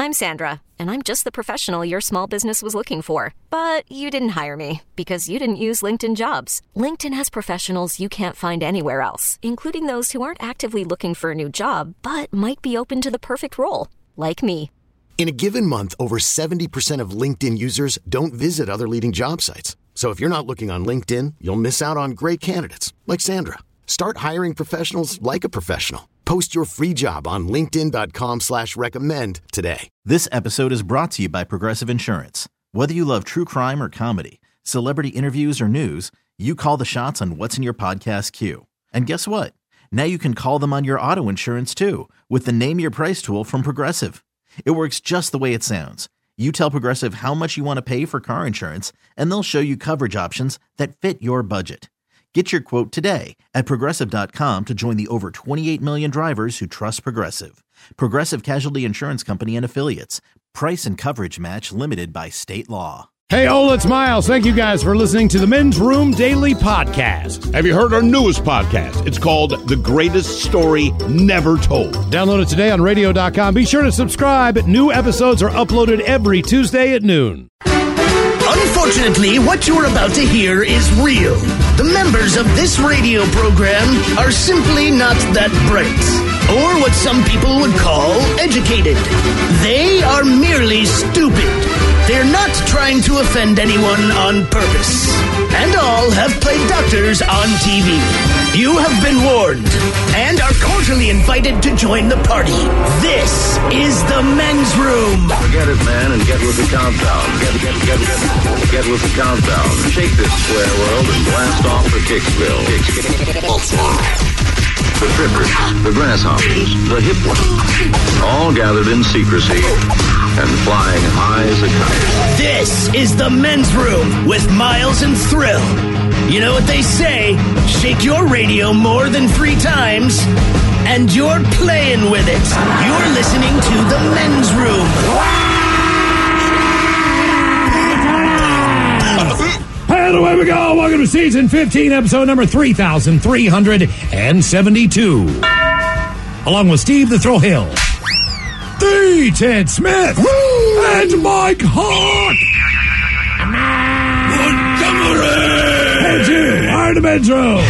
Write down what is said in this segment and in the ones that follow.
I'm Sandra, and I'm just the professional your small business was looking for. But you didn't hire me because you didn't use LinkedIn Jobs. LinkedIn has professionals you can't find anywhere else, including those who aren't actively looking for a new job, but might be open to the perfect role, like me. In a given month, over 70% of LinkedIn users don't visit other leading job sites. So if you're not looking on LinkedIn, you'll miss out on great candidates like Sandra. Start hiring professionals like a professional. Post your free job on linkedin.com/recommend today. This episode is brought to you by Progressive Insurance. Whether you love true crime or comedy, celebrity interviews or news, you call the shots on what's in your podcast queue. And guess what? Now you can call them on your auto insurance too with the Name Your Price tool from Progressive. It works just the way it sounds. You tell Progressive how much you want to pay for car insurance, and they'll show you coverage options that fit your budget. Get your quote today at Progressive.com to join the over 28 million drivers who trust Progressive. Progressive Casualty Insurance Company and Affiliates. Price and coverage match limited by state law. Hey, Ola, it's Miles. Thank you guys for listening to the Men's Room Daily Podcast. Have you heard our newest podcast? It's called The Greatest Story Never Told. Download it today on radio.com. Be sure to subscribe. New episodes are uploaded every Tuesday at noon. Unfortunately, what you're about to hear is real. The members of this radio program are simply not that bright, or what some people would call educated. They are merely stupid. They're not trying to offend anyone on purpose. And all have played doctors on TV. You have been warned and are cordially invited to join the party. This is the Men's Room. Forget it, man, and get with the countdown. Get with the countdown. Shake this square world and blast off for Kicksville. The trippers, the grasshoppers, the hip ones, all gathered in secrecy and flying high as a kite. This is the Men's Room with Miles and Thrill. You know what they say, shake your radio more than 3 times, and you're playing with it. You're listening to the Men's Room. And away we go. Welcome to season 15, episode number 3,372. Along with Steve the Thrill Hill, the Ted Smith, and Mike Hawk. And you are the Men's Room.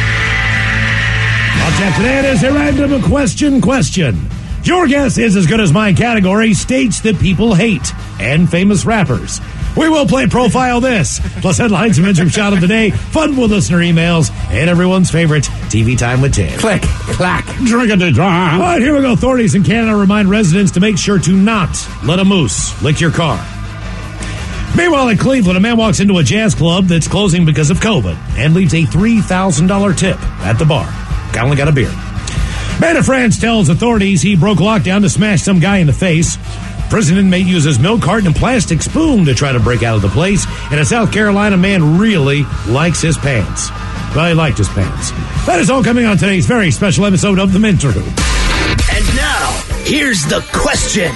On tap today, it is a random question. Your guess is as good as my category, states that people hate, and famous rappers. We will play Profile This, plus headlines and Men's Room Shout of the Day, fun with listener emails, and everyone's favorite TV Time with Ted. Click, clack, drink-a-de-drink. All right, here we go. Authorities in Canada remind residents to make sure to not let a moose lick your car. Meanwhile, in Cleveland, a man walks into a jazz club that's closing because of COVID and leaves a $3,000 tip at the bar. Guy only got a beer. Man in France tells authorities he broke lockdown to smash some guy in the face. Prison inmate uses milk carton and plastic spoon to try to break out of the place. And a South Carolina man really likes his pants. Well, he liked his pants. That is all coming on today's very special episode of The Men's Room. And now, here's the question.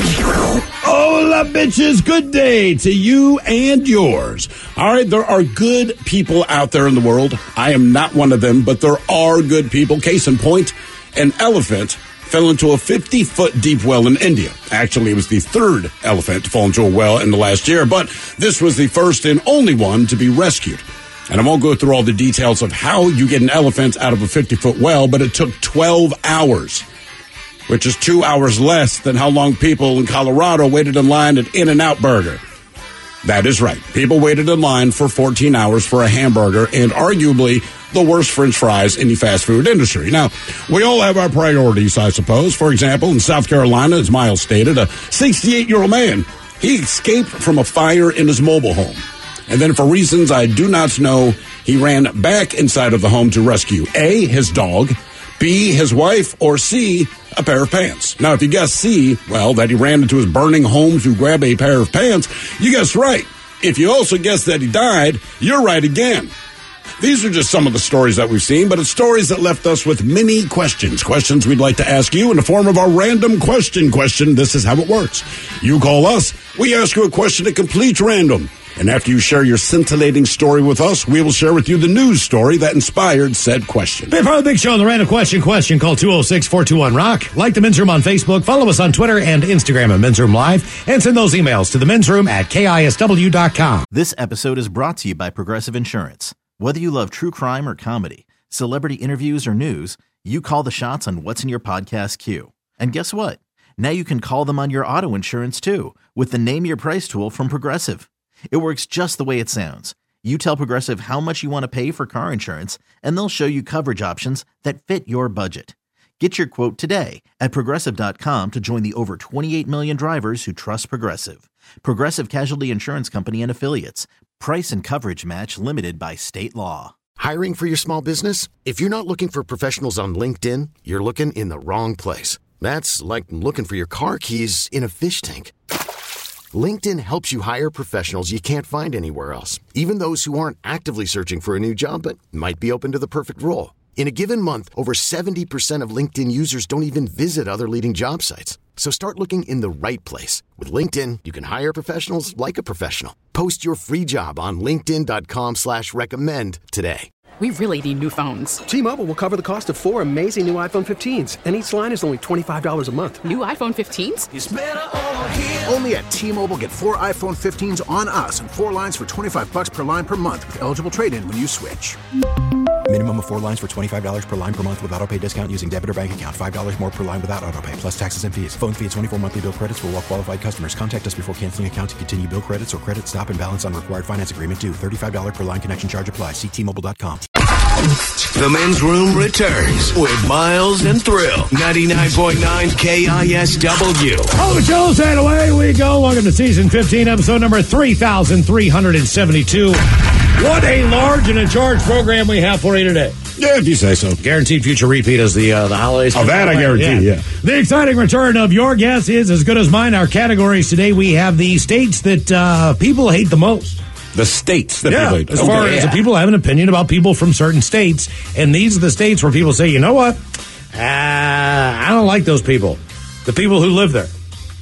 Hola, bitches. Good day to you and yours. All right, there are good people out there in the world. I am not one of them, but there are good people. Case in point, an elephant fell into a 50-foot deep well in India. Actually, it was the third elephant to fall into a well in the last year, but this was the first and only one to be rescued. And I won't go through all the details of how you get an elephant out of a 50-foot well, but it took 12 hours, which is 2 hours less than how long people in Colorado waited in line at In-N-Out Burger. That is right. People waited in line for 14 hours for a hamburger and arguably the worst French fries in the fast food industry. Now, we all have our priorities, I suppose. For example, in South Carolina, as Miles stated, a 68-year-old man, he escaped from a fire in his mobile home. And then for reasons I do not know, he ran back inside of the home to rescue A, his dog, B, his wife, or C, a pair of pants. Now, if you guess C, well, that he ran into his burning home to grab a pair of pants, you guessed right. If you also guessed that he died, you're right again. These are just some of the stories that we've seen, but it's stories that left us with many questions. Questions we'd like to ask you in the form of our random question. This is how it works. You call us, we ask you a question at complete random. And after you share your scintillating story with us, we will share with you the news story that inspired said question. Be part of the big show on the Random Question. Call 206-421-ROCK. Like the Men's Room on Facebook. Follow us on Twitter and Instagram at Men's Room Live. And send those emails to the Men's Room at KISW.com. This episode is brought to you by Progressive Insurance. Whether you love true crime or comedy, celebrity interviews or news, you call the shots on what's in your podcast queue. And guess what? Now you can call them on your auto insurance too with the Name Your Price tool from Progressive. It works just the way it sounds. You tell Progressive how much you want to pay for car insurance, and they'll show you coverage options that fit your budget. Get your quote today at Progressive.com to join the over 28 million drivers who trust Progressive. Progressive Casualty Insurance Company and Affiliates. Price and coverage match limited by state law. Hiring for your small business? If you're not looking for professionals on LinkedIn, you're looking in the wrong place. That's like looking for your car keys in a fish tank. LinkedIn helps you hire professionals you can't find anywhere else, even those who aren't actively searching for a new job but might be open to the perfect role. In a given month, over 70% of LinkedIn users don't even visit other leading job sites. So start looking in the right place. With LinkedIn, you can hire professionals like a professional. Post your free job on linkedin.com/recommend today. We really need new phones. T-Mobile will cover the cost of 4 amazing new iPhone 15s, and each line is only $25 a month. New iPhone 15s? It's better over here. Only at T-Mobile, get 4 iPhone 15s on us and 4 lines for $25 per line per month with eligible trade-in when you switch. Minimum of 4 lines for $25 per line per month with autopay discount using debit or bank account. $5 more per line without autopay, plus taxes and fees. Phone fee at 24 monthly bill credits for well-qualified customers. Contact us before canceling account to continue bill credits or credit stop and balance on required finance agreement due. $35 per line connection charge applies. See T-Mobile.com. The Men's Room returns with Miles and Thrill. 99.9 KISW. Oh, the show's and away we go. Welcome to season 15, episode number 3,372. What a large and in charge program we have for you today. Yeah, if you say so. Guaranteed future repeat as the holidays. Oh, that I guarantee, yeah. The exciting return of your guess is as good as mine. Our categories today, we have the states that people hate the most. The states that people hate. As far as the people have an opinion about people from certain states, and these are the states where people say, you know what? I don't like those people. The people who live there.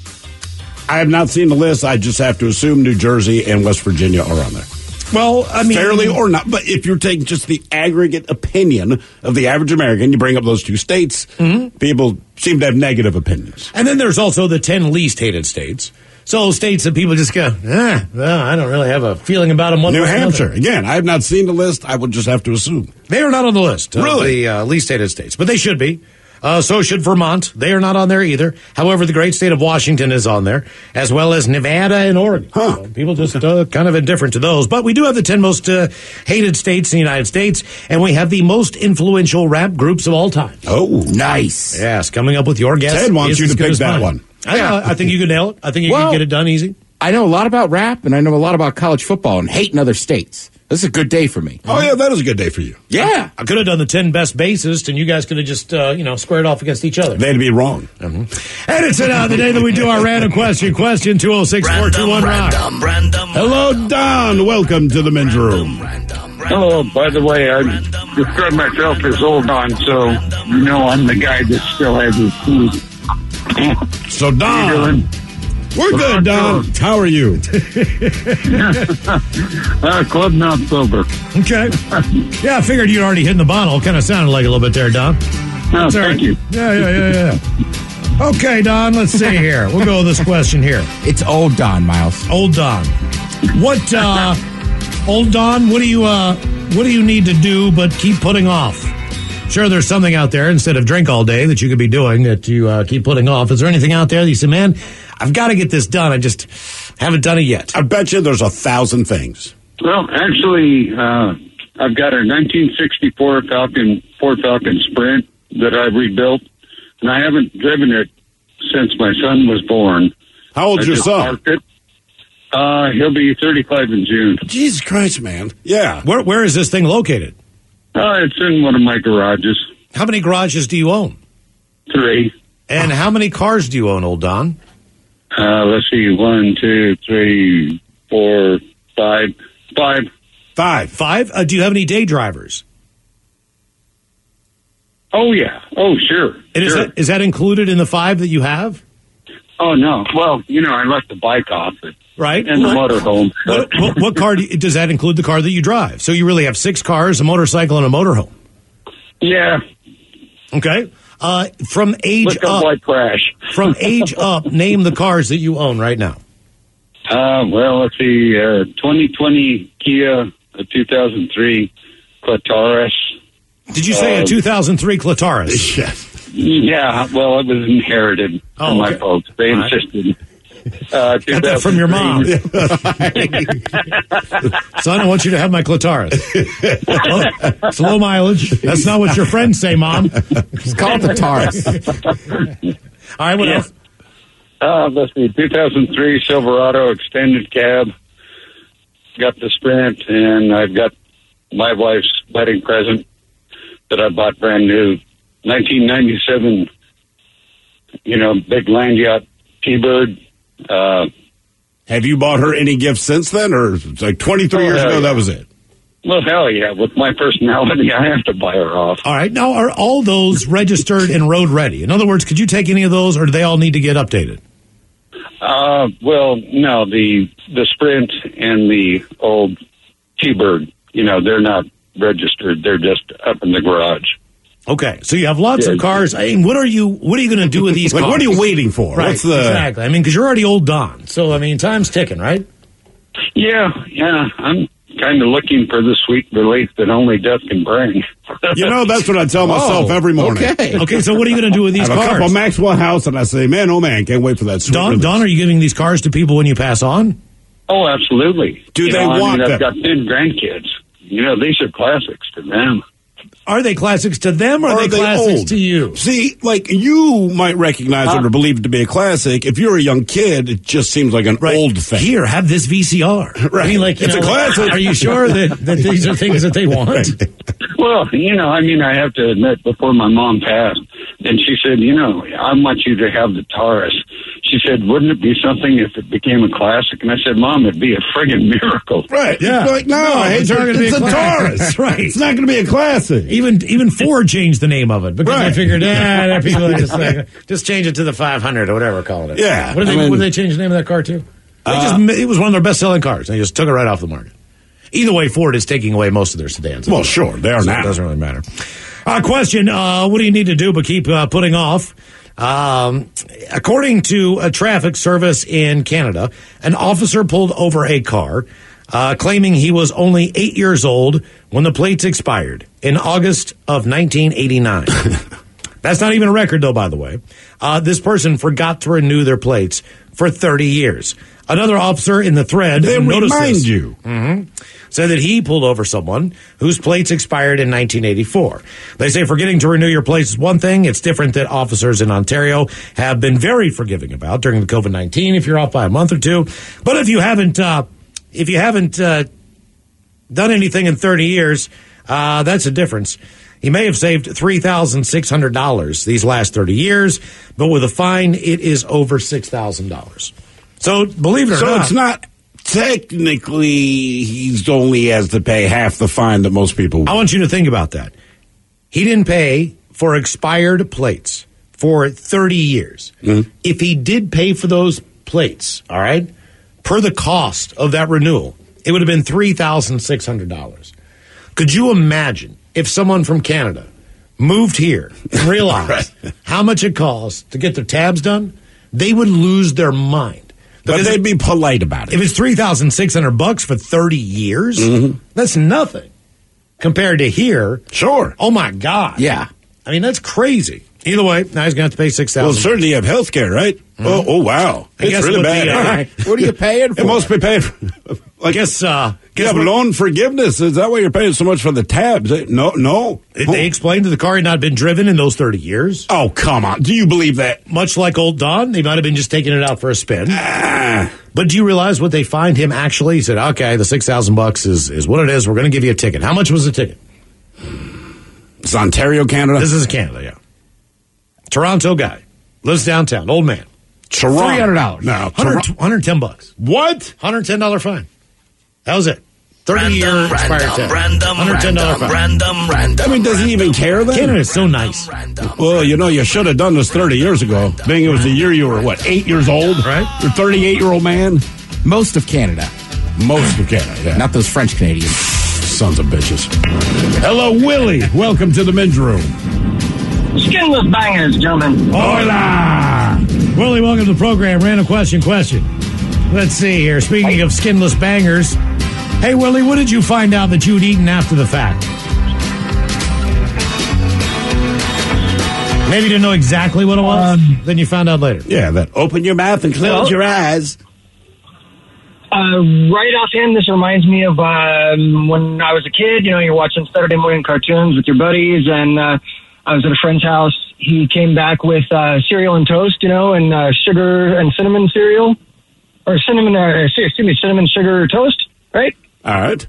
I have not seen the list. I just have to assume New Jersey and West Virginia are on there. Well, I mean, fairly or not, but if you're taking just the aggregate opinion of the average American, you bring up those two states, people seem to have negative opinions. And then there's also the 10 least hated states. So states that people just go, well, I don't really have a feeling about them. New Hampshire, again, I have not seen the list. I would just have to assume. They are not on the list of the least hated states, but they should be. So should Vermont. They are not on there either. However, the great state of Washington is on there, as well as Nevada and Oregon. So people just kind of indifferent to those. But we do have the 10 most hated states in the United States, and we have the most influential rap groups of all time. Oh, nice. Yes, coming up with your guess. Ted wants you to pick that one. I think you could nail it. I think you could get it done easy. I know a lot about rap, and I know a lot about college football and hating other states. This is a good day for me. Oh, yeah, that is a good day for you. Yeah. I could have done the 10 best bassists, and you guys could have just, squared off against each other. They'd be wrong. And it's the day that we do our random question. Question 206-421-ROCK. Hello, Don. Welcome to the Men's Room. Hello. By the way, I describe myself as old Don, so you know I'm the guy that still has his teeth. So, Don. We're good, Don. How are you? Club not sober. Okay. Yeah, I figured you'd already hit the bottle. Kind of sounded like a little bit there, Don. No, thank you. Yeah. Okay, Don, let's see here. We'll go with this question here. It's old Don, Miles. Old Don. What, old Don, what do you need to do but keep putting off? Sure, there's something out there instead of drink all day that you could be doing that you keep putting off. Is there anything out there that you say, man, I've got to get this done. I just haven't done it yet. I bet you there's 1,000 things. Well, actually, I've got a 1964 Ford Falcon Sprint that I rebuilt, and I haven't driven it since my son was born. How old's your son? He'll be 35 in June. Jesus Christ, man. Yeah. Where is this thing located? It's in one of my garages. How many garages do you own? 3. And how many cars do you own, old Don? Let's see, 1, 2, 3, 4, 5. 5. 5? Do you have any day drivers? Oh, yeah. Oh, sure. And sure. Is that included in the 5 that you have? Oh, no. Well, I left the bike off it. Right. And the motorhome. What car does that include? The car that you drive? So you really have 6 cars, a motorcycle, and a motorhome. Yeah. Okay. From age up, like crash. From age up, name the cars that you own right now. Well, let's see. 2020 Kia, a 2003 Clitaris. Did you say a 2003 Clitaris? Yes. Yeah. Well, it was inherited from my folks. They insisted. Got that from your mom. Son, I want you to have my Clitaris. It's low mileage. That's not what your friends say, Mom. Just call it the Taurus. All right, what else? Let's see, 2003 Silverado extended cab. Got the Sprint, and I've got my wife's wedding present that I bought brand new. 1997, big land yacht T-Bird. Have you bought her any gifts since then, or it's like 23 years ago, that was it? Well, hell yeah. With my personality, I have to buy her off. All right. Now, are all those registered and road ready? In other words, could you take any of those, or do they all need to get updated? Well, no, the Sprint and the old T-Bird, they're not registered. They're just up in the garage. Okay, so you have lots of cars. I mean, what are you going to do with these cars? What are you waiting for? Right, exactly. I mean, because you're already old Don. So, I mean, time's ticking, right? Yeah. I'm kind of looking for the sweet relief that only death can bring. That's what I tell myself every morning. Okay, so what are you going to do with these I have cars? a couple Maxwell House, and I say, man, oh man, can't wait for that sweet relief. Don, are you giving these cars to people when you pass on? Oh, absolutely. Do they want them? I've got 10 grandkids. These are classics to them. Are they classics to them, or are they classics old? To you? See, like, you might recognize it or believe it to be a classic. If you're a young kid, it just seems like an old thing. Here, have this VCR. Right. I mean, like, it's a classic. Are you sure that these are things that they want? Well, I have to admit, before my mom passed, and she said, I want you to have the Taurus. She said, wouldn't it be something if it became a classic? And I said, Mom, it'd be a friggin' miracle. Right. Yeah. Like, it's a Taurus. Right. It's not going to be a classic. Even Ford changed the name of it because they figured, people are just change it to the 500 or whatever, call it. Yeah. What did they change the name of that car to? It was one of their best-selling cars. They just took it right off the market. Either way, Ford is taking away most of their sedans. Well, sure, they are now. It doesn't really matter. Question, what do you need to do but keep putting off? According to a traffic service in Canada, an officer pulled over a car, claiming he was only 8 years old when the plates expired in August of 1989. That's not even a record, though, by the way. This person forgot to renew their plates for 30 years. Another officer in the thread remind you. Said that he pulled over someone whose plates expired in 1984. They say forgetting to renew your plates is one thing. It's different that officers in Ontario have been very forgiving about during the COVID-19 if you're off by a month or two. But if you haven't done anything in 30 years, that's a difference. He may have saved $3,600 these last 30 years, but with a fine, it is over $6,000. So believe it or not. So it's not technically he's only has to pay half the fine that most people would. I want you to think about that. He didn't pay for expired plates for 30 years. Mm-hmm. If he did pay for those plates, all right, per the cost of that renewal, it would have been $3,600. Could you imagine if someone from Canada moved here and realized how much it costs to get their tabs done? They would lose their mind. But they'd be polite about it. If it's $3,600 for 30 years, that's nothing compared to here. Sure. Oh my God. Yeah. I mean, that's crazy. Either way, now he's going to have to pay $6,000. Well, certainly you have health care, right? Mm-hmm. Oh, wow. It's really bad. What are you paying for? It must be paying for. I guess you have loan forgiveness. Is that why you're paying so much for the tabs? No. They explained that the car had not been driven in those 30 years. Oh, come on. Do you believe that? Much like old Don, they might have been just taking it out for a spin. But do you realize what they fined him actually? He said, okay, the $6,000 is what it is. We're going to give you a ticket. How much was the ticket? It's Ontario, Canada? This is Canada, yeah. Toronto guy. Lives downtown. Old man. Toronto. $300. No. $110. What? $110 fine. That was it. 30-year expired tag. $110 fine. I mean, does he even care then? Canada is so nice. Well, you should have done this 30 years ago. Being it was the year you were, 8 years old? Right. You're a 38-year-old man? Most of Canada. Most of Canada, yeah. Not those French Canadians. Sons of bitches. Hello, Willie. Welcome to the men's room. Skinless bangers, gentlemen. Hola! Willie, welcome to the program. Random question. Let's see here. Speaking of skinless bangers, hey, Willie, what did you find out that you had eaten after the fact? Maybe you didn't know exactly what it was, then you found out later. Yeah, that open your mouth and close your eyes. Right offhand, this reminds me of when I was a kid. You're watching Saturday morning cartoons with your buddies, and I was at a friend's house. He came back with cereal and toast, and sugar and cinnamon cereal. Or cinnamon sugar toast, right? All right.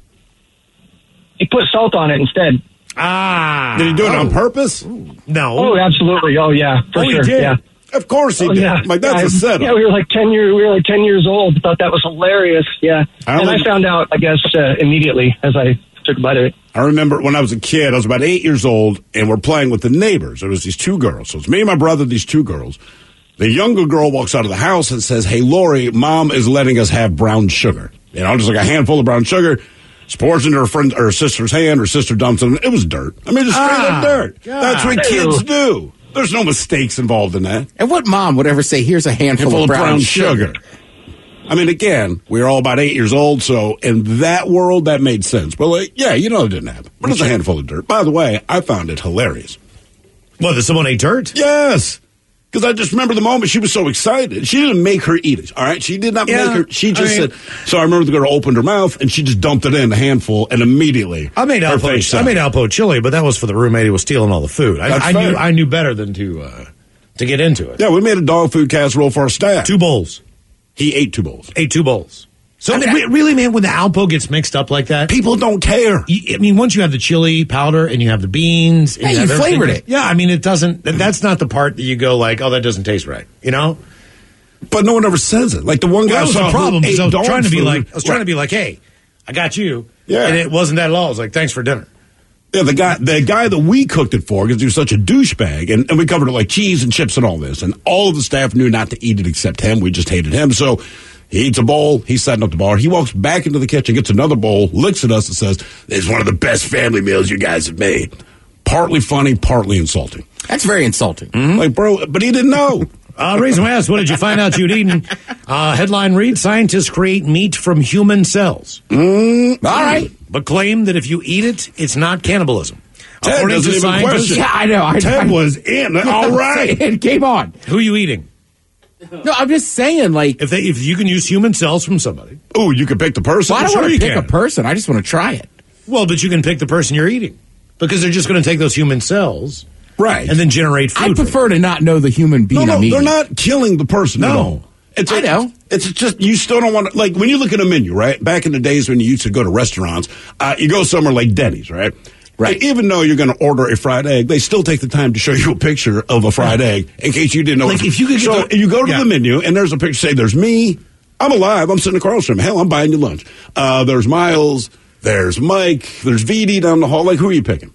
He put salt on it instead. Did he do it on purpose? No. Oh, absolutely. Oh, yeah, for sure. He did. Yeah. Of course he did. Yeah. That's a setup. Yeah, we were like 10 years old. Thought that was hilarious. Yeah. I found out, I guess, immediately as I took a bite of it. I remember when I was a kid, I was about 8 years old, and we're playing with the neighbors. There was these two girls. So it's me and my brother, these two girls. The younger girl walks out of the house and says, "Hey, Lori, Mom is letting us have brown sugar." Just like a handful of brown sugar. She pours into her sister's hand. Her sister dumps it. It was dirt. I mean, just straight up dirt. God. That's what kids do. There's no mistakes involved in that. And what mom would ever say, here's a handful of brown sugar? I mean, again, we were all about 8 years old, so in that world, that made sense. But, it didn't happen. But it's a handful of dirt. By the way, I found it hilarious. What, that someone ate dirt? Yes. Because I just remember the moment she was so excited. She didn't make her eat it, all right? She did not make her. She just said, so I remember the girl opened her mouth, and she just dumped it in, a handful, and immediately I made Alpo chili, but that was for the roommate who was stealing all the food. I knew better than to get into it. Yeah, we made a dog food casserole for our staff. 2 bowls. He ate 2 bowls. So, really, man, when the Alpo gets mixed up like that, people don't care. Once you have the chili powder and you have the beans, and you flavored it. Yeah, it doesn't. That's not the part that you go like, oh, that doesn't taste right. But no one ever says it. Like the one guy that was the problem. I was trying to be like, hey, I got you. Yeah, and it wasn't that at all. I was like, thanks for dinner. Yeah, the guy that we cooked it for, because he was such a douchebag, and we covered it like cheese and chips and all this, and all of the staff knew not to eat it except him. We just hated him, so. He eats a bowl. He's setting up the bar. He walks back into the kitchen, gets another bowl, looks at us and says, "This is one of the best family meals you guys have made." Partly funny, partly insulting. That's very insulting. Mm-hmm. Like, bro, but he didn't know. Reason I asked, what did you find out you'd eaten? Headline reads, scientists create meat from human cells. All right. But claim that if you eat it, it's not cannibalism. Ted doesn't even question. Yeah, I know. Ted was in. All right. It came on. Who are you eating? No, I'm just saying, like... If you can use human cells from somebody... Oh, you can pick the person? Well, I don't want to pick a person. I just want to try it. Well, but you can pick the person you're eating. Because they're just going to take those human cells... Right. And then generate food. I prefer to not know the human being I'm eating. They're not killing the person at all. I know. It's just, you still don't want to... Like, when you look at a menu, right? Back in the days when you used to go to restaurants, you go somewhere like Denny's, right? Right. And even though you're going to order a fried egg, they still take the time to show you a picture of a fried egg in case you didn't know. Like if you could you go to the menu and there's a picture. Say, there's me. I'm alive. I'm sitting across from him. Hell, I'm buying you lunch. There's Miles. There's Mike. There's VD down the hall. Like, who are you picking?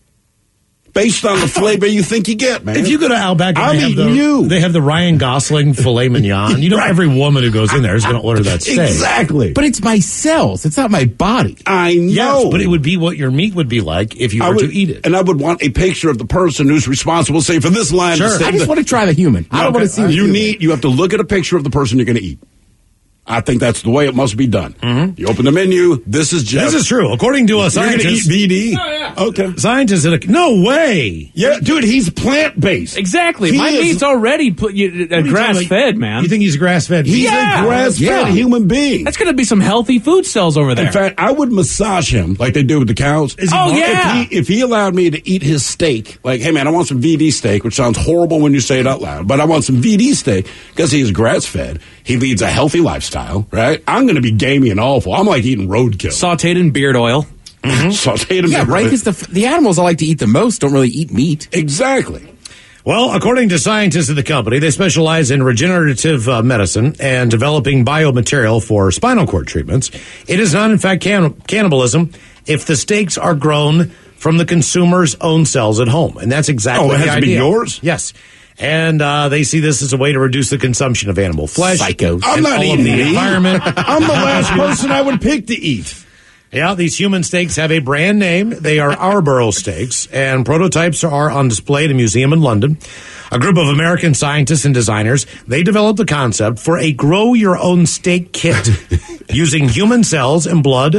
Based on the flavor you think you get, man. If you go to Outback, and they have the Ryan Gosling filet mignon. You know, every woman who goes in there is going to order that steak. Exactly. But it's my cells. It's not my body. I know. Yes, but it would be what your meat would be like if you were to eat it. And I would want a picture of the person who's responsible, say, for this line. Sure. I just want to try the human. I don't want to see the human. You have to look at a picture of the person you're going to eat. I think that's the way it must be done. Mm-hmm. You open the menu. This is Jeff. This is true. According to us, scientists. You're going to eat VD? Oh, yeah. Okay. Scientists no way. Yeah, dude, he's plant-based. Exactly. My meat's already grass-fed, man. You think he's grass-fed? He's a grass-fed human being. That's going to be some healthy food cells over there. In fact, I would massage him like they do with the cows. If he allowed me to eat his steak, like, hey, man, I want some VD steak, which sounds horrible when you say it out loud, but I want some VD steak because he's grass-fed. He leads a healthy lifestyle, right? I'm going to be gamey and awful. I'm like eating roadkill. Sauteed in beard oil. Mm-hmm. Sauteed in beard oil. Right, because the animals I like to eat the most don't really eat meat. Exactly. Well, according to scientists at the company, they specialize in regenerative medicine and developing biomaterial for spinal cord treatments. It is not, in fact, cannibalism if the steaks are grown from the consumer's own cells at home. And that's exactly the idea. Oh, it has to be yours? Yes. And they see this as a way to reduce the consumption of animal flesh. Psychos. I'm not eating the environment. I'm the last person I would pick to eat. Yeah, these human steaks have a brand name. They are Arborough steaks, and prototypes are on display at a museum in London. A group of American scientists and designers, they developed the concept for a grow-your-own-steak kit using human cells and blood.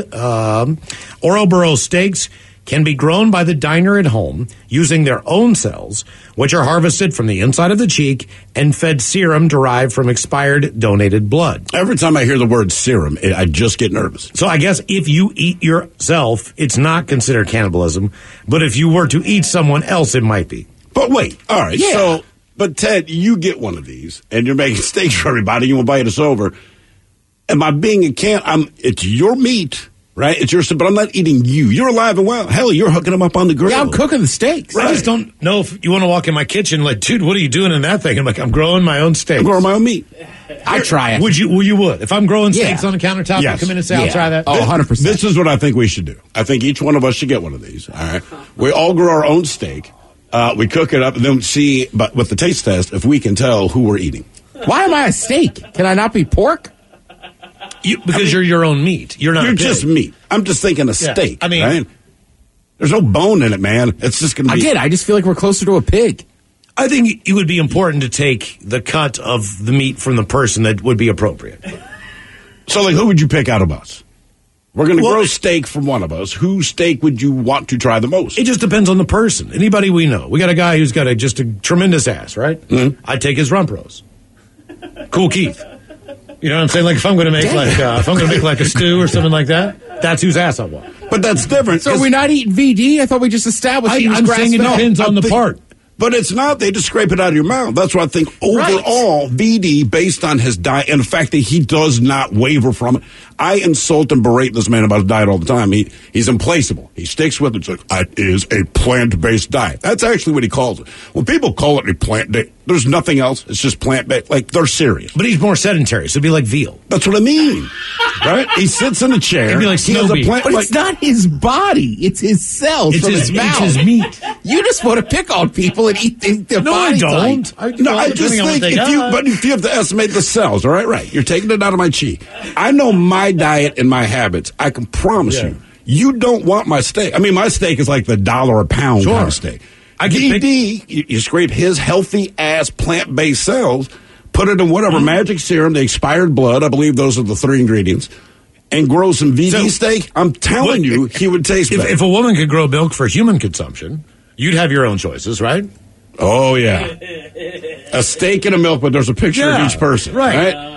Arborough steaks can be grown by the diner at home using their own cells, which are harvested from the inside of the cheek and fed serum derived from expired donated blood. Every time I hear the word serum, I just get nervous. So I guess if you eat yourself, it's not considered cannibalism, but if you were to eat someone else, it might be. But wait, all right, so, but Ted, you get one of these, and you're making steaks for everybody, you invite us over. Am I being it's your meat. Right? It's yours, but I'm not eating you. You're alive and well. Hell, you're hooking them up on the grill. Yeah, I'm cooking the steaks. Right. I just don't know if you want to walk in my kitchen like, dude, what are you doing in that thing? I'm like, I'm growing my own steaks. I'm growing my own meat. I try it. Would you? Well, you would. If I'm growing steaks on the countertop, yes. you come in and say, I'll try that. Oh, 100%. This is what I think we should do. I think each one of us should get one of these. All right. We all grow our own steak. We cook it up and then see, but with the taste test, if we can tell who we're eating. Why am I a steak? Can I not be pork? Because you're your own meat. You're not. You're just meat. I'm just thinking a steak. I mean, right? There's no bone in it, man. It's just going to be. Again, I just feel like we're closer to a pig. I think it would be important to take the cut of the meat from the person that would be appropriate. So, like, who would you pick out of us? We're going to grow steak from one of us. Whose steak would you want to try the most? It just depends on the person. Anybody we know. We got a guy who's got just a tremendous ass, right? Mm-hmm. I'd take his rump roast. Cool Keith. You know what I'm saying? Like if I'm going to make like a stew or something like that, that's whose ass I want. But that's different. So we're not eating VD? I thought we just established I'm saying it depends on the part. But it's not. They just scrape it out of your mouth. That's what I think. Overall, VD, based on his diet and the fact that he does not waver from it. I insult and berate this man about his diet all the time. He's implacable. He sticks with it. It's like, it is a plant-based diet. That's actually what he calls it. When people call it a plant-based, there's nothing else. It's just plant-based. Like, they're serious. But he's more sedentary, so it'd be like veal. That's what I mean. Right? He sits in a chair. It'd be like Snowy. But it's not his body. It's his cells from his mouth. It's his meat. You just want to pick on people and eat their body. No, I don't. I just think if you have to estimate the cells, all right, right. You're taking it out of my cheek. I know my diet and my habits. I can promise you don't want my steak. I mean, my steak is like the $1 a pound kind of steak. You scrape his healthy ass plant-based cells, put it in whatever magic serum, the expired blood, I believe those are the 3 ingredients, and grow some VD steak. I'm telling you, he would taste better. If a woman could grow milk for human consumption, you'd have your own choices, right? Oh, yeah. A steak and a milk, but there's a picture of each person. Right?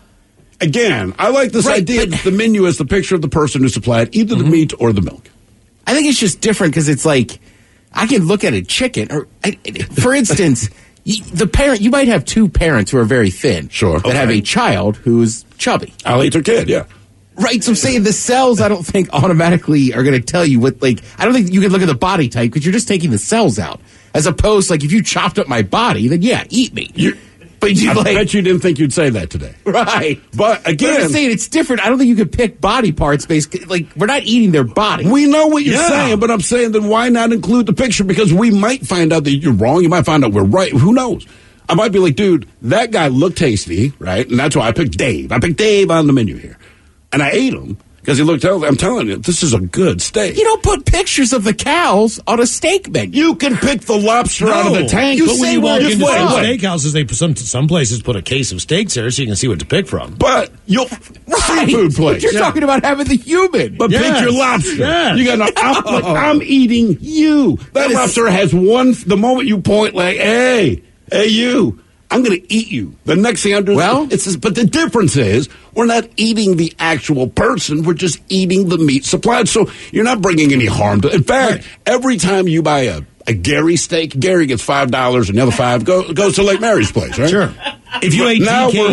Again, I like this idea that the menu is the picture of the person who supplied either the meat or the milk. I think it's just different because it's like, I can look at a chicken, or for instance, the parent, you might have 2 parents who are very thin. Sure. That have a child who's chubby. I'll eat their kid, yeah. Right, so I'm saying the cells, I don't think automatically are going to tell you what, like, I don't think you can look at the body type because you're just taking the cells out. As opposed, like, if you chopped up my body, then yeah, eat me. I bet you didn't think you'd say that today. Right. But again, I'm saying it's different. I don't think you could pick body parts based. Like, we're not eating their body. We know what you're saying, but I'm saying then why not include the picture? Because we might find out that you're wrong. You might find out we're right. Who knows? I might be like, dude, that guy looked tasty, right? And that's why I picked Dave. I picked Dave on the menu here. And I ate him because he looked healthy. I'm telling you, this is a good steak. You don't put pictures of the cows on a steak menu. You can pick the lobster out of the tank. But when you walk into steakhouses, some places put a case of steaks there so you can see what to pick from. But seafood place. But you're talking about having the human. But pick your lobster. Yes. You got I'm eating you. That lobster has the moment you point like, hey, you. I'm going to eat you. The next thing I'm doing, but the difference is we're not eating the actual person. We're just eating the meat supplied. So you're not bringing any harm to. In fact, every time you buy a Gary steak, Gary gets $5, and the other $5 goes to Lake Mary's place, right? Sure. If you ate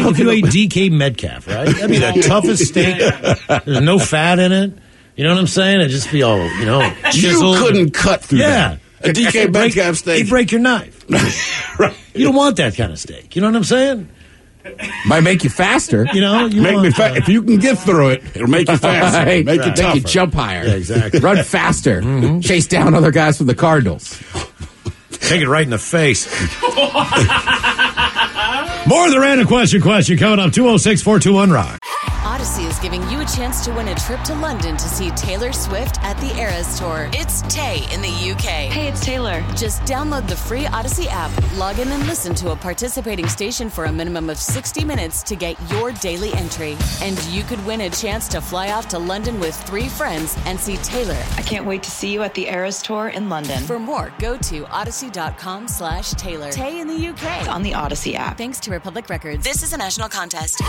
DK Metcalf, right? That'd be the toughest steak. There's no fat in it. You know what I'm saying? It'd just be all, chiseled. You couldn't cut through that. A DK Metcalf steak. You'd break your knife. Right. You don't want that kind of steak. You know what I'm saying? Might make you faster. You know, if you can get through it, it'll make you faster. Right. Make you tougher. Make you jump higher. Yeah, exactly. Run faster. Chase down other guys from the Cardinals. Take it right in the face. More of the random question coming up. 206-421-ROCK. Odyssey is giving you a chance to win a trip to London to see Taylor Swift at the Eras Tour. It's Tay in the UK. Hey, it's Taylor. Just download the free Odyssey app, log in and listen to a participating station for a minimum of 60 minutes to get your daily entry. And you could win a chance to fly off to London with 3 friends and see Taylor. I can't wait to see you at the Eras Tour in London. For more, go to odyssey.com/Taylor. Tay in the UK. It's on the Odyssey app. Thanks to Republic Records. This is a national contest.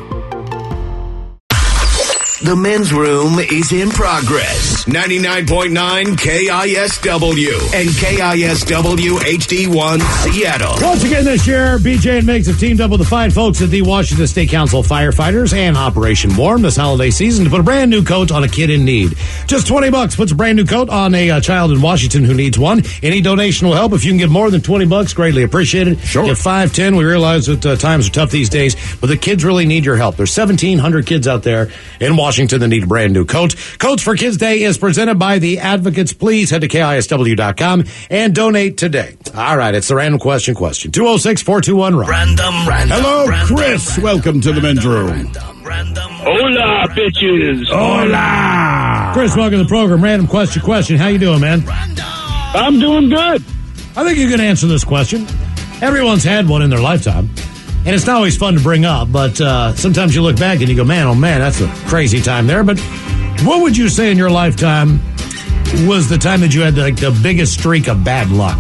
The men's room is in progress. 99.9 KISW and KISW HD1 Seattle. Once again this year, BJ and Miggs have teamed up with the fine folks at the Washington State Council Firefighters and Operation Warm this holiday season to put a brand new coat on a kid in need. Just $20 puts a brand new coat on a child in Washington who needs one. Any donation will help. If you can give more than $20, greatly appreciated. Sure. Give 5, 10. We realize that times are tough these days, but the kids really need your help. There's 1,700 kids out there in Washington that need a brand new coat. Coats for Kids Day is presented by the Advocates. Please head to KISW.com and donate today. All right, it's the random question. 206-421-ROCK. Random. Hello, Chris. Welcome to the men's room. Hola, bitches. Hola. Chris, welcome to the program. Random question. How you doing, man? I'm doing good. I think you can answer this question. Everyone's had one in their lifetime. And it's not always fun to bring up, but sometimes you look back and you go, man, oh man, that's a crazy time there. But what would you say in your lifetime was the time that you had like the biggest streak of bad luck?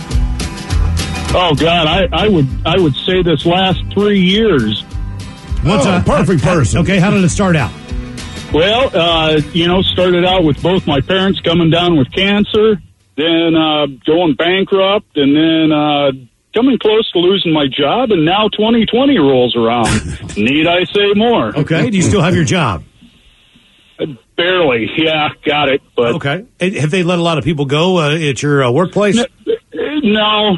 Oh God, I would say this last 3 years. What's a perfect person? Okay, how did it start out? Well, started out with both my parents coming down with cancer, then going bankrupt, and then coming close to losing my job, and now 2020 rolls around. Need I say more? Okay, do you still have your job? Barely, yeah, got it. But okay, have they let a lot of people go at your workplace? No,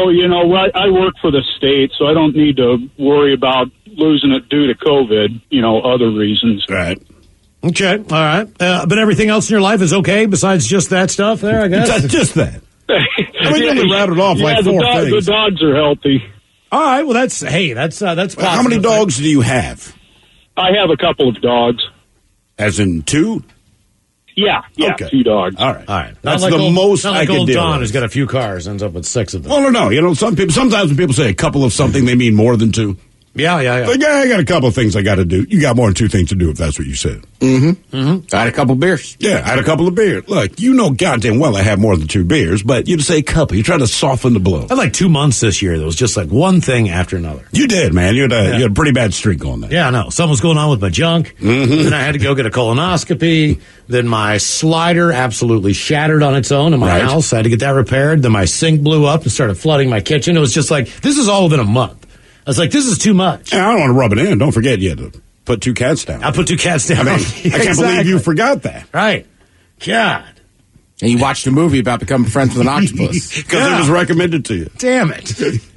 I work for the state, so I don't need to worry about losing it due to COVID, other reasons. Right. Okay, all right. But everything else in your life is okay besides just that stuff there, I guess? Just that. I mean, you only rattled off like 4 things. The dogs are healthy. All right, well, that's positive. How many dogs do you have? I have a couple of dogs. As in 2? Yeah, okay. 2 dogs. All right. That's the most not I like can old deal Don with. who's got a few cars, ends up with 6 of them. Well, no. Sometimes when people say a couple of something, they mean more than 2. Yeah. Like, I got a couple of things I got to do. You got more than 2 things to do if that's what you said. I had a couple beers. Yeah, I had a couple of beers. Look, you know goddamn well I have more than 2 beers, but you'd say a couple. You try to soften the blow. I had like 2 months this year. There was just like one thing after another. You did, man. You had a pretty bad streak on that. Yeah, I know. Something was going on with my junk. Then I had to go get a colonoscopy. Then my slider absolutely shattered on its own in my house. I had to get that repaired. Then my sink blew up and started flooding my kitchen. It was just like, this is all within a month. I was like, this is too much. I don't want to rub it in. Don't forget you had to put 2 cats down. I put 2 cats down. I can't believe you forgot that. Right. God. And you watched a movie about becoming friends with an octopus. Because it was recommended to you. Damn it.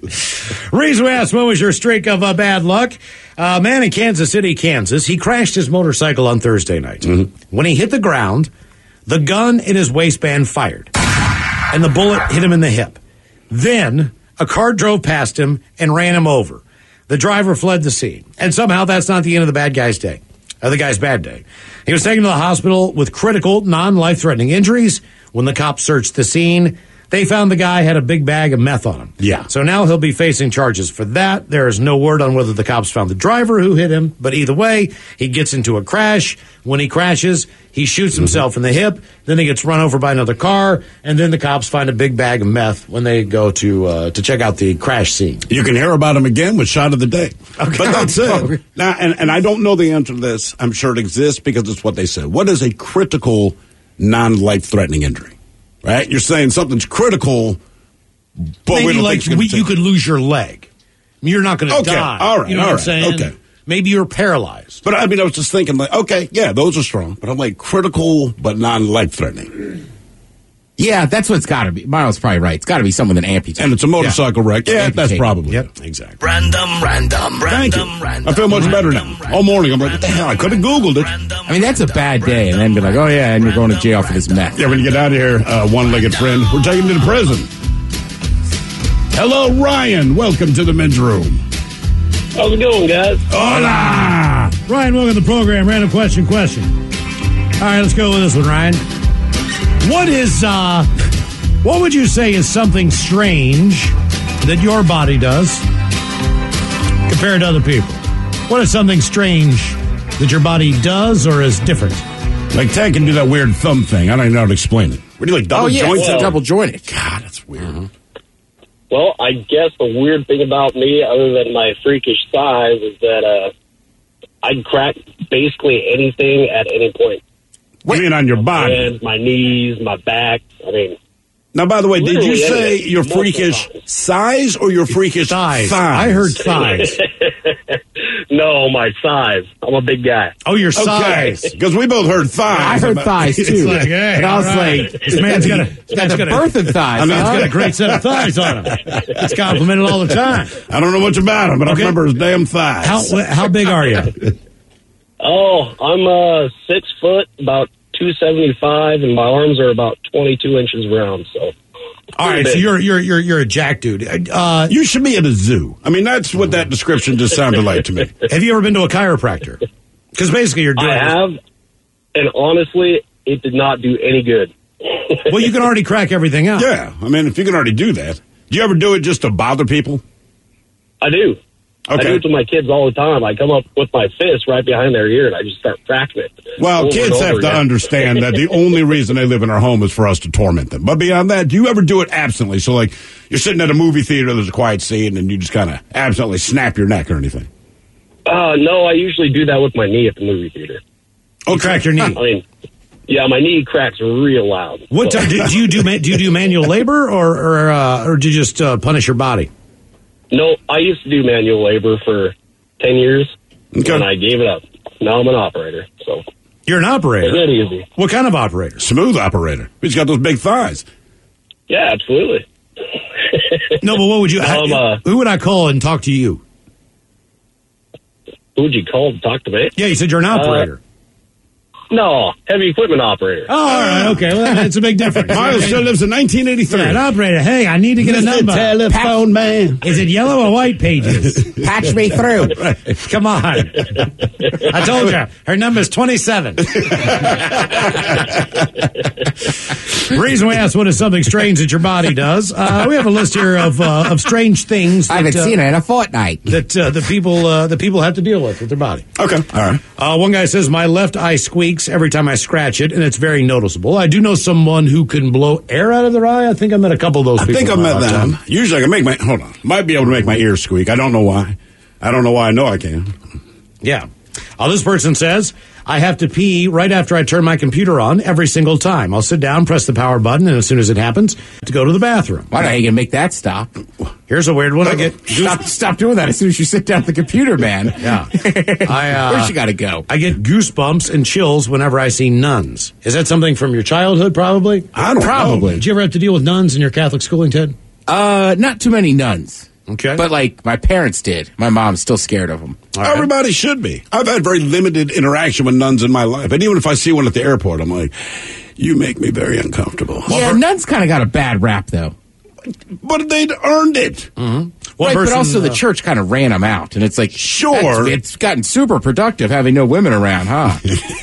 Reason we asked, what was your streak of bad luck? A man in Kansas City, Kansas, he crashed his motorcycle on Thursday night. When he hit the ground, the gun in his waistband fired, and the bullet hit him in the hip. Then a car drove past him and ran him over. The driver fled the scene. And somehow that's not the end of the bad guy's day. The guy's bad day. He was taken to the hospital with critical, non-life-threatening injuries. When the cops searched the scene, they found the guy had a big bag of meth on him. Yeah. So now he'll be facing charges for that. There is no word on whether the cops found the driver who hit him, but either way, he gets into a crash. When he crashes, he shoots himself in the hip. Then he gets run over by another car, and then the cops find a big bag of meth when they go to check out the crash scene. You can hear about him again with Shot of the Day. Okay. But that's it. Now, and I don't know the answer to this. I'm sure it exists because it's what they said. What is a critical, non-life-threatening injury? Right? You're saying something's critical, but maybe we don't like think you could lose your leg. You're not going to die. All right. You know what I'm saying? Okay. Maybe you're paralyzed. But I mean, I was just thinking, like, okay, yeah, those are strong. But I'm like, critical but non-life-threatening. Yeah, that's what it's got to be. Miles probably right. It's got to be someone with an amputee. And it's a motorcycle wreck. Yeah, that's Amputated. probably Yep. it. Exactly. Thank you. I feel much better now. All morning, I'm like, what the hell? I could have Googled it. I mean, that's a bad day, and then be like, oh, yeah, and you're going to jail for this meth. Yeah, when you get out of here, one-legged friend, we're taking him to the prison. Hello, Ryan. Welcome to the men's room. How's it going, guys? Hola! Ryan, welcome to the program. Random question. All right, let's go with this one, Ryan. What would you say is something strange that your body does compared to other people? What is something strange that your body does or is different? Like Ted can do that weird thumb thing. I don't even know how to explain it. What do you like, double joints? It's double jointed. God, that's weird. Mm-hmm. Well, I guess the weird thing about me, other than my freakish size, is that I'd crack basically anything at any point. What do you mean on your body? My hands, my knees, my back. I mean... Now, by the way, did you say anything. your freakish size or your freakish thighs? I heard thighs. No, my size. I'm a big guy. Oh, your Okay, size. because we both heard thighs. I heard thighs, too. It's like, hey, and I was right. like, This man's got the birthing thighs. I mean, He's got a great set of thighs on him. It's complimented all the time. I don't know much about him, but I remember his damn thighs. How big are you? Oh, I'm 6 foot, about 275, and my arms are about 22 inches round. So, all right, so you're a jack dude. You should be at a zoo. I mean, that's what that description just sounded like to me. Have you ever been to a chiropractor? Because basically you're doing. I have, and honestly, it did not do any good. Well, you can already crack everything out. Yeah, I mean, if you can already do that, do you ever do it just to bother people? I do. Okay. I do it to my kids all the time. I come up with my fist right behind their ear, and I just start cracking it. Well, over kids and have over to again. understand that the only reason they live in our home is for us to torment them. But beyond that, do you ever do it absently? So, like, you're sitting at a movie theater, there's a quiet scene, and you just kind of absently snap your neck or anything? No, I usually do that with my knee at the movie theater. You crack your knee. I mean, yeah, my knee cracks real loud. What So- do you do manual labor or do you just punish your body? No, I used to do manual labor for 10 years, and I gave it up. Now I'm an operator, so... You're an operator? It's that easy. What kind of operator? Smooth operator. He's got those big thighs. Yeah, absolutely. No, but what would you... who would I call and talk to you? Who would you call to talk to me? Yeah, you said you're an operator. No, heavy equipment operator. Oh, all right, okay. Well, it's a big difference. Miles still lives in 1983. Yeah, an operator. Hey, I need to get a Mr. number. Telephone man. Is it yellow or white pages? Patch me through. Come on. I told you. Her number's 27. The reason we asked what is something strange that your body does, we have a list here of strange things that, I haven't seen it in a fortnight. that the people have to deal with their body. Okay, all right. One guy says, my left eye squeaks every time I scratch it, and it's very noticeable. I do know someone who can blow air out of their eye. I think I met a couple of those people. I think I in my met lifetime. them. Usually I can might be able to make my ears squeak. I don't know why. I know I can. Yeah. This person says, I have to pee right after I turn my computer on every single time. I'll sit down, press the power button, and as soon as it happens, to go to the bathroom. Why don't you can make that stop? Here's a weird one. I get Stop doing that as soon as you sit down at the computer, man. Yeah. Where's you got to go? I get goosebumps and chills whenever I see nuns. Is that something from your childhood, probably? I don't know. Did you ever have to deal with nuns in your Catholic schooling, Ted? Not too many nuns. Okay. But, like, my parents did. My mom's still scared of them. Everybody should be. I've had very limited interaction with nuns in my life. And even if I see one at the airport, I'm like, you make me very uncomfortable. Yeah, nuns kind of got a bad rap, though. But they'd earned it. Mm-hmm. Right, but also the church kind of ran them out. And it's like, sure. It's gotten super productive having no women around, huh?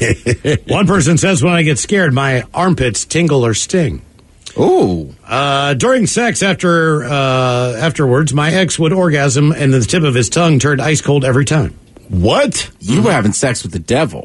One person says, when I get scared, my armpits tingle or sting. Ooh. During sex afterwards, my ex would orgasm and the tip of his tongue turned ice cold every time. What? You were having sex with the devil.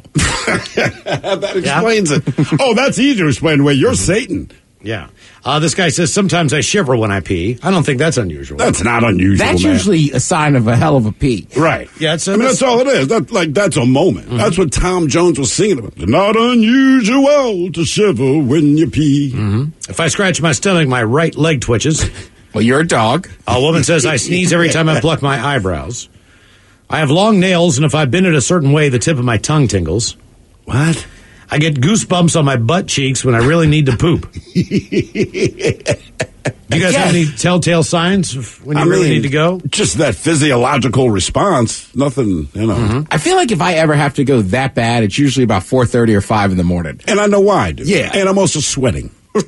That explains it. Oh, that's easy to explain away. You're Satan. Yeah. This guy says, sometimes I shiver when I pee. I don't think that's unusual. That's not unusual, That's man. usually a sign of a hell of a pee. Right. Yeah, that's all it is. That's a moment. Mm-hmm. That's what Tom Jones was singing about. It's not unusual to shiver when you pee. Mm-hmm. If I scratch my stomach, my right leg twitches. Well, you're a dog. A woman says I sneeze every time I pluck my eyebrows. I have long nails, and if I bend it a certain way, the tip of my tongue tingles. What? I get goosebumps on my butt cheeks when I really need to poop. Do you guys have any telltale signs when you really need to go? Just that physiological response. Nothing, you know. Mm-hmm. I feel like if I ever have to go that bad, it's usually about 4:30 or 5 in the morning. And I know why, dude. Yeah. And I'm also sweating. Right.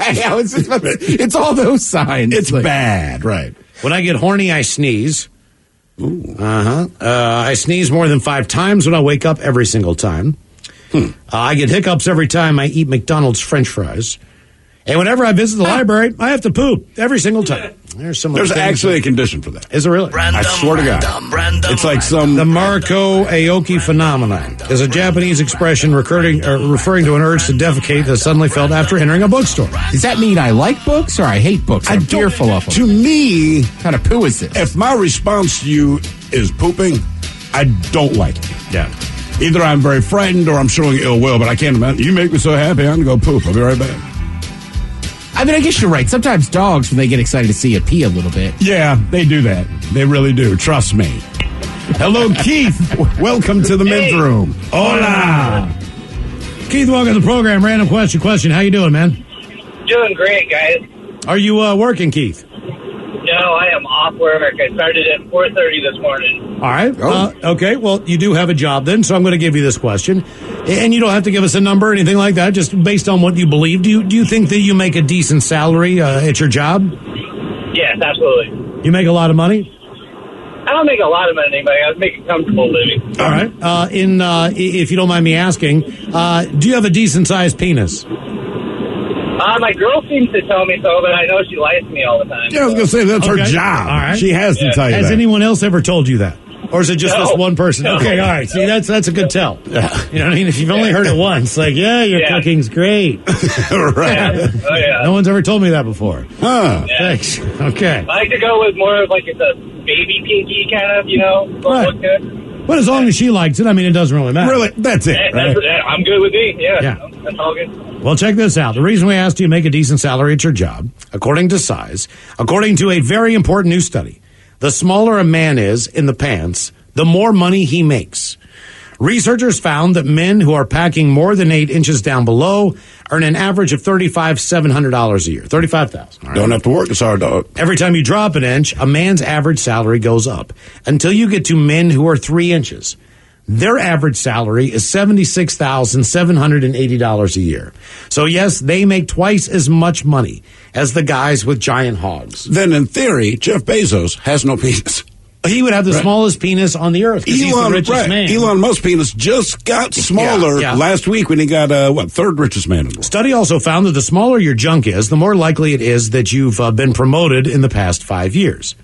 It's all those signs. It's bad, right. When I get horny, I sneeze. Ooh. I sneeze more than 5 times when I wake up every single time. I get hiccups every time I eat McDonald's French fries. And whenever I visit the library, I have to poop every single time. There's actually a condition for that. Is it really? I swear to God. It's like some... The Mariko Aoki phenomenon is a Japanese expression referring to an urge to defecate that suddenly felt after entering a bookstore. Does that mean I like books or I hate books? I'm fearful of them. To me... What kind of poo is this? If my response to you is pooping, I don't like it. Yeah. Either I'm very frightened or I'm showing ill will, but I can't imagine. You make me so happy, I'm going to go poop. I'll be right back. I mean, I guess you're right. Sometimes dogs, when they get excited to see you pee a little bit. Yeah, they do that. They really do. Trust me. Hello, Keith. Welcome to the men's room. Hola. Keith, welcome to the program. Random question. How you doing, man? Doing great, guys. Are you working, Keith? No, I am off work. I started at 4:30 this morning. All right. Okay. Well, you do have a job then, so I'm going to give you this question. And you don't have to give us a number or anything like that, just based on what you believe. Do you think that you make a decent salary at your job? Yes, absolutely. You make a lot of money? I don't make a lot of money, but I make a comfortable living. All right. If you don't mind me asking, do you have a decent-sized penis? My girl seems to tell me so, but I know she lies to me all the time. Yeah, I was going to say, that's her job. All right. She has to tell you Has that. anyone else ever told you that? Or is it just No. this one person? No. Okay, all right. See, that's a good tell. Yeah. You know what I mean? If you've only heard it once, like, your cooking's great. Right. Yeah. Oh, yeah. No one's ever told me that before. Huh. Yeah. Thanks. Okay. I like to go with more of like it's a baby pinky kind of, Right. look good. But as long as she likes it, I mean, it doesn't really matter. Really? That's it. Right? I'm good with me. Yeah. That's all good. Well, check this out. The reason we asked you to make a decent salary at your job, according to size, according to a very important new study, the smaller a man is in the pants, the more money he makes. Researchers found that men who are packing more than 8 inches down below earn an average of $700 a year. $35,000. Right? Don't have to work as hard, dog. Every time you drop an inch, a man's average salary goes up until you get to men who are 3 inches. Their average salary is $76,780 a year. So yes, they make twice as much money as the guys with giant hogs. Then in theory, Jeff Bezos has no penis. He would have the smallest penis on the earth because he's the richest man. Elon Musk's penis just got smaller last week when he got, third richest man in the world. Study also found that the smaller your junk is, the more likely it is that you've been promoted in the past 5 years.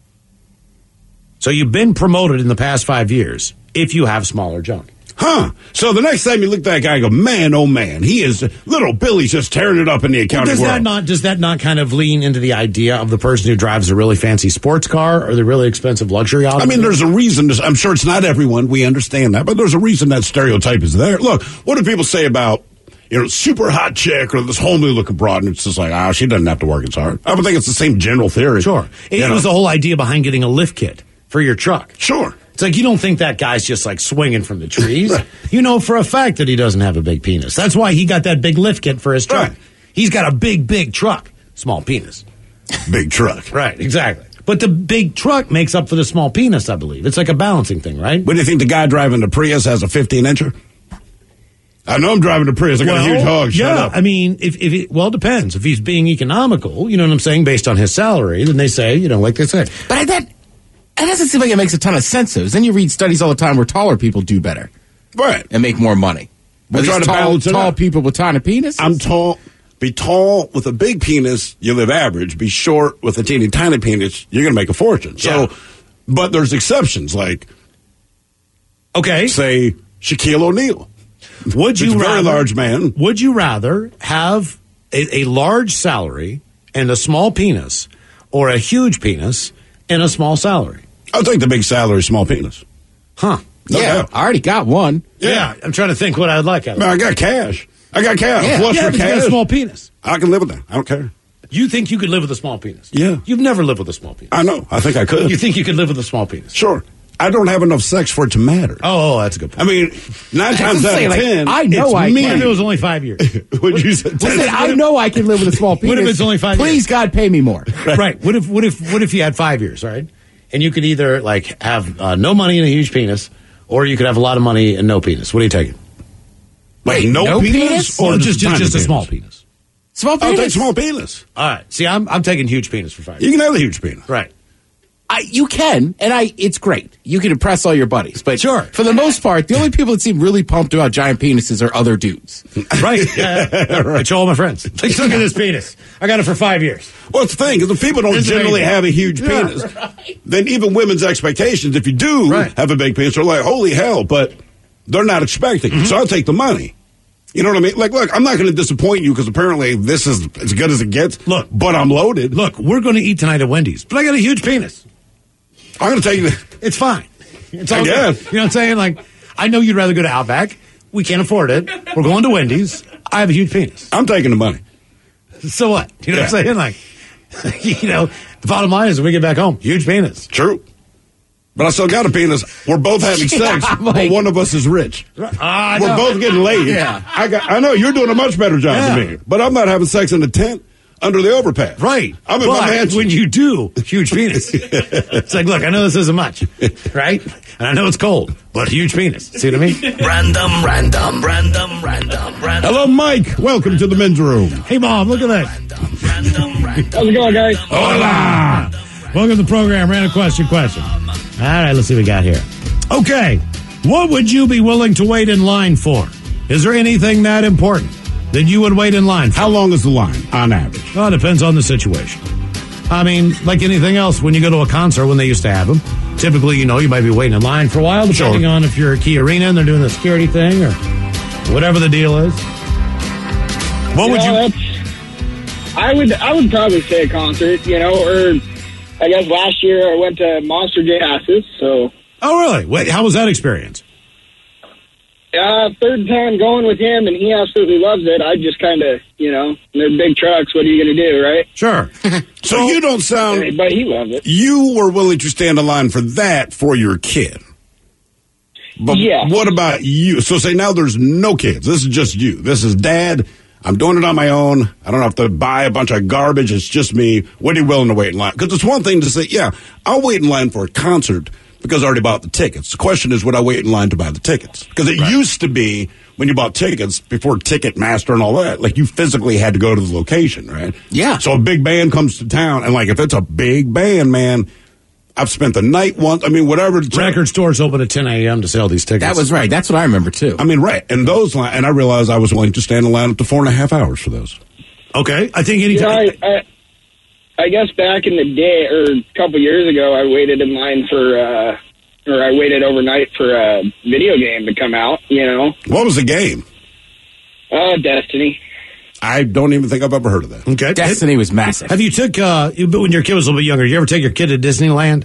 So you've been promoted in the past 5 years if you have smaller junk. Huh. So the next time you look at that guy and go, man, oh man, he is, little Billy's just tearing it up in the accounting world. Does that not kind of lean into the idea of the person who drives a really fancy sports car or the really expensive luxury auto? I mean, there's a reason. I'm sure it's not everyone. We understand that. But there's a reason that stereotype is there. Look, what do people say about, super hot chick or this homely looking broad? And it's just like, she doesn't have to work as hard. I would think it's the same general theory. Sure. It was the whole idea behind getting a lift kit for your truck. Sure. It's like you don't think that guy's just like swinging from the trees. Right. You know for a fact that he doesn't have a big penis. That's why he got that big lift kit for his truck. Right. He's got a big truck. Small penis. Big truck. Right, exactly. But the big truck makes up for the small penis, I believe. It's like a balancing thing, right? What do you think the guy driving the Prius has a 15-incher? I know I'm driving a Prius. I got a huge hog. Shut up. I mean, if it depends. If he's being economical, you know what I'm saying, based on his salary, then they say, like they say. But that doesn't seem like it makes a ton of sense, though. Then you read studies all the time where taller people do better. Right. And make more money. We're trying to balance it tall out. people with tiny penises? I'm tall. Be tall with a big penis, you live average. Be short with a teeny tiny penis, you're going to make a fortune. Yeah. So, but there's exceptions, like, say, Shaquille O'Neal. Would you rather, very large man. Would you rather have a large salary and a small penis, or a huge penis and a small salary? I'll take the big salary, small penis. Huh. I already got one. Yeah. I'm trying to think what I'd like out of it. Man, I got cash. I'm Yeah, flush but with you got cash. a small penis. I can live with that. I don't care. You think you could live with a small penis? Yeah. You've never lived with a small penis. I know. I think I could. You think you could live with a small penis? Sure. I don't have enough sex for it to matter. Oh, that's a good point. I mean, 9 times out of 10, I know it's I me. What if it was only 5 years? Would you say? Listen, I know I can live with a small penis. What if it's only 5 years? Please, God, pay me more. Right. What if you had 5 years, all right? And you could either like have no money and a huge penis, or you could have a lot of money and no penis. What are you taking? Wait, no penis? Or just a small penis? Small penis? I'll take small penis. All right. See, I'm taking huge penis for 5 years. You can have a huge penis. Right. You can, and it's great. You can impress all your buddies, but sure. For the most part, the only people that seem really pumped about giant penises are other dudes. Right. I show all my friends. Like, look at this penis. I got it for 5 years. Well, it's the thing, because if people don't generally have a huge penis, then even women's expectations, if you do have a big penis, are like, holy hell, but they're not expecting it. So I'll take the money. You know what I mean? Like, look, I'm not going to disappoint you because apparently this is as good as it gets. Look. But I'm loaded. Look, we're going to eat tonight at Wendy's, but I got a huge penis. I'm going to take it. It's fine. It's all I good. guess. You know what I'm saying? Like, I know you'd rather go to Outback. We can't afford it. We're going to Wendy's. I have a huge penis. I'm taking the money. So what? You know what I'm saying? Like, you know, the bottom line is when we get back home, huge penis. True. But I still got a penis. We're both having sex, but one of us is rich. We're both getting laid. Yeah. I know you're doing a much better job than me, but I'm not having sex in a tent under the overpass. Right. I'm in my mansion. When you do, huge penis. It's like, look, I know this isn't much, right? And I know it's cold, but huge penis. See what I mean? Random. Hello, Mike. Welcome to the men's room. Hey, Mom, look at that. How's it going, guys? Hola. Welcome to the program. Random question. All right, let's see what we got here. Okay. What would you be willing to wait in line for? Is there anything that important that you would wait in line for? How long is the line on average? Well, it depends on the situation. I mean, like anything else, when you go to a concert, when they used to have them, typically, you know, you might be waiting in line for a while, depending on if you're a Key Arena and they're doing the security thing or whatever the deal is. What would you... I would probably say a concert, you know, or I guess last year I went to Monster J-Asses, so... Oh, really? Wait, how was that experience? Third time going with him, and he absolutely loves it. I just kind of, you know, they're big trucks. What are you going to do, right? Sure. So you don't sound... But he loves it. You were willing to stand in line for that for your kid. But yeah. What about you? So say now there's no kids. This is just you. This is Dad. I'm doing it on my own. I don't have to buy a bunch of garbage. It's just me. What are you willing to wait in line? Because it's one thing to say, yeah, I'll wait in line for a concert because I already bought the tickets. The question is, would I wait in line to buy the tickets? Because it used to be when you bought tickets before Ticketmaster and all that, like you physically had to go to the location, right? Yeah. So a big band comes to town, and like if it's a big band, man, I've spent the night once. I mean, whatever. Record stores open at 10 a.m. to sell these tickets. That was right. That's what I remember, too. I mean, right. And those and I realized I was willing to stand in line up to 4.5 hours for those. Okay. I think anytime. You know, I guess back in the day, or a couple years ago, I waited in line for, or I waited overnight for a video game to come out, you know. What was the game? Destiny. I don't even think I've ever heard of that. Okay. Destiny was massive. Have you took, when your kid was a little bit younger, did you ever take your kid to Disneyland?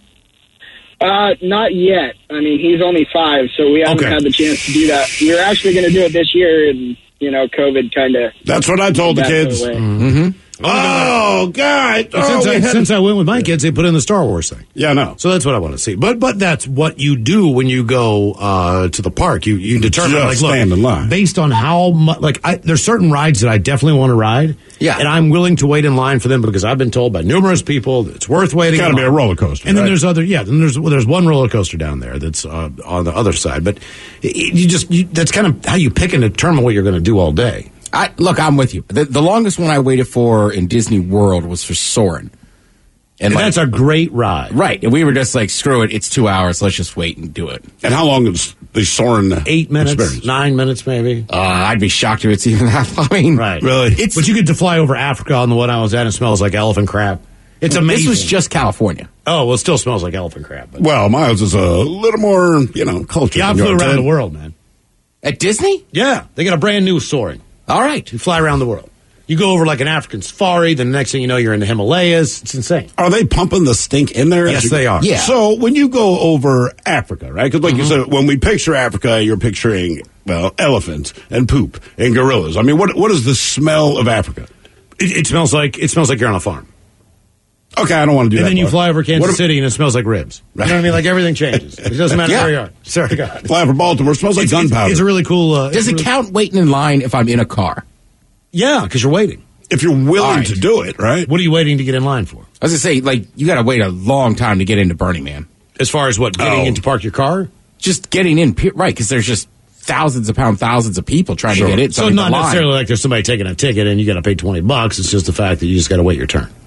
Not yet. I mean, he's only 5, so we haven't had the chance to do that. We were actually going to do it this year, and, you know, COVID kind of... That's what I told the kids. Mm-hmm. Oh, God. Since I went with my kids, they put in the Star Wars thing. Yeah, I know. So that's what I want to see. But that's what you do when you go to the park. You determine, just like, stand in line. Based on how much, like, there's certain rides that I definitely want to ride. Yeah. And I'm willing to wait in line for them because I've been told by numerous people that it's worth waiting. It's got to be a roller coaster. And then there's there's one roller coaster down there that's on the other side. But that's kind of how you pick and determine what you're going to do all day. Look, I'm with you. The longest one I waited for in Disney World was for Soarin'. And that's a great ride. Right. And we were just like, screw it, it's 2 hours, let's just wait and do it. And how long is the Soarin' 8 minutes, experience? 9 minutes maybe? I'd be shocked if it's even that long. I mean, right. Really? But you get to fly over Africa on the one I was at, and it smells like elephant crap. It's amazing. This was just California. Oh, well, it still smells like elephant crap. But. Well, Miles is a little more, cultured. Yeah, I flew around the world, man. At Disney? Yeah. They got a brand new Soaring. All right. You fly around the world. You go over like an African safari, then the next thing you know, you're in the Himalayas. It's insane. Are they pumping the stink in there? Yes, they are. Yeah. So when you go over Africa, right? Because like you said, when we picture Africa, you're picturing, elephants and poop and gorillas. I mean, what is the smell of Africa? It smells like you're on a farm. Okay, I don't want to do and that. then you part. fly over What Kansas if- City and it smells like ribs. You know what I mean? Like everything changes. It doesn't matter where you are. Sorry to God. Fly over Baltimore. It smells like gunpowder. It's a really cool. Does it count waiting in line if I'm in a car? Yeah, because you're waiting. If you're willing to do it, right? What are you waiting to get in line for? I was going to say, like, you got to wait a long time to get into Burning Man. As far as what, getting in to park your car? Just getting in, right, because there's just thousands of people trying to get in. So not necessarily like there's somebody taking a ticket and you got to pay $20. It's just the fact that you just got to wait your turn.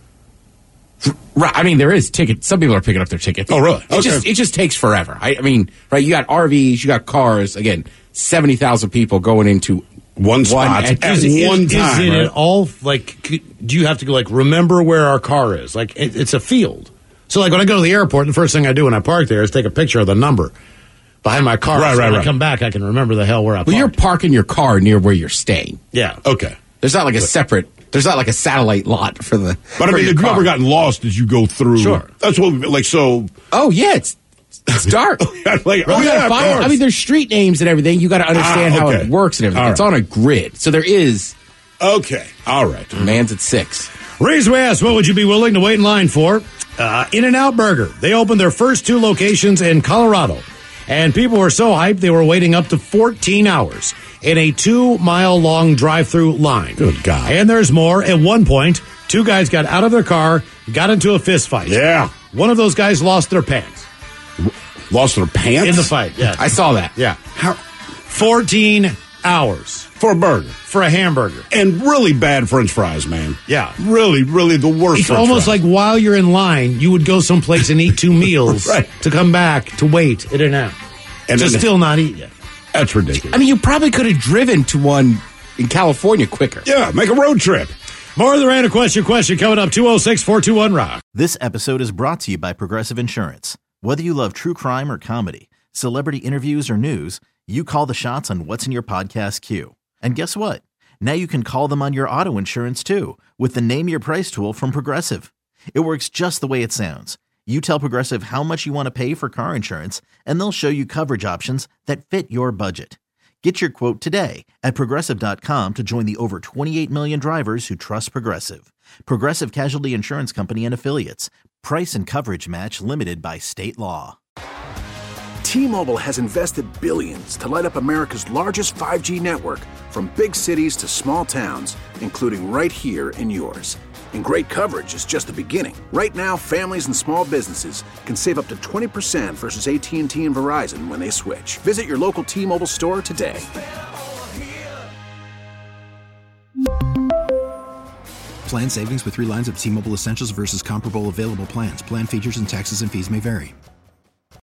Right. I mean, there is tickets. Some people are picking up their tickets. Oh, really? It just takes forever. I mean, right, you got RVs, you got cars. Again, 70,000 people going into one spot at one time. Is it at all, like, do you have to go, like, remember where our car is? Like, it's a field. So, like, when I go to the airport, the first thing I do when I park there is take a picture of the number behind my car. Right, so right, when right. I come back, I can remember the hell where I parked. Well, you're parking your car near where you're staying. Yeah. Okay. There's not like a separate. There's not like a satellite lot for the. But I mean, if you've ever gotten lost, did you go through? Sure. That's what, like, so. Oh, yeah, it's dark. Like, Well, oh, you yeah, gotta of find, course. I mean, there's street names and everything. You got to understand how okay. it works and everything. All It's right. on a grid. So there is. Okay. All right. Man's at 6. Reason we asked, what would you be willing to wait in line for? In-N-Out Burger. They opened their first 2 locations in Colorado. And people were so hyped, they were waiting up to 14 hours in a 2-mile-long drive-through line. Good God. And there's more. At one point, 2 guys got out of their car, got into a fist fight. Yeah. One of those guys lost their pants. Lost their pants? In the fight, yeah. I saw that. Yeah. How? 14 hours. For a burger. For a hamburger. And really bad French fries, man. Yeah. Really, really the worst It's French almost fries. like while you're in line, you would go someplace and eat 2 meals Right. to come back to wait in and out. And to then- still not eat yet. That's ridiculous. I mean, you probably could have driven to one in California quicker. Yeah, make a road trip. More of the Random Question coming up, 206-421-ROCK. This episode is brought to you by Progressive Insurance. Whether you love true crime or comedy, celebrity interviews or news, you call the shots on what's in your podcast queue. And guess what? Now you can call them on your auto insurance too with the Name Your Price tool from Progressive. It works just the way it sounds. You tell Progressive how much you want to pay for car insurance, and they'll show you coverage options that fit your budget. Get your quote today at Progressive.com to join the over 28 million drivers who trust Progressive. Progressive Casualty Insurance Company and Affiliates. Price and coverage match limited by state law. T-Mobile has invested billions to light up America's largest 5G network, from big cities to small towns, including right here in yours. And great coverage is just the beginning. Right now, families and small businesses can save up to 20% versus AT&T and Verizon when they switch. Visit your local T-Mobile store today. Plan savings with 3 lines of T-Mobile Essentials versus comparable available plans. Plan features and taxes and fees may vary.